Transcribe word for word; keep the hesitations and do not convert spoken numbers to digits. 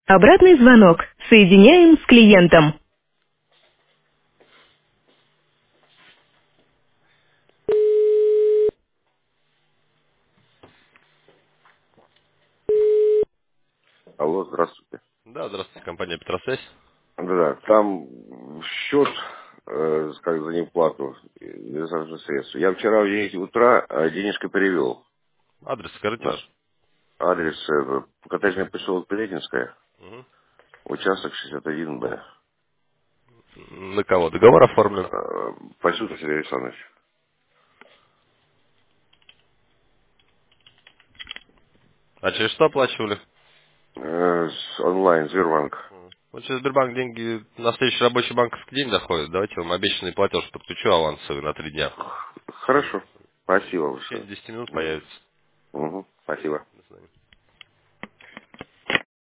Обратный звонок. Соединяем с клиентом. Алло, здравствуйте. Да, здравствуйте, компания Петросвязь. Да, там счет, э, как за неплату, из средств. Я вчера в девять утра э, денежка перевел. Адрес скажите На ваш. адрес э, коттеджный поселок Пелетинская, Мгм. участок шестьдесят один Б. На кого? Договор оформлен? Э, Пасюта Сергей Александрович. А через что оплачивали? Э, с онлайн, Сбербанк. Мгм. Вот через Сбербанк деньги на следующий рабочий банковский день доходят. Давайте я вам обещанный платеж подключу авансовый на три дня. Хорошо. Спасибо В течение большое. десяти минут Мгм. появится. Мгм. Спасибо.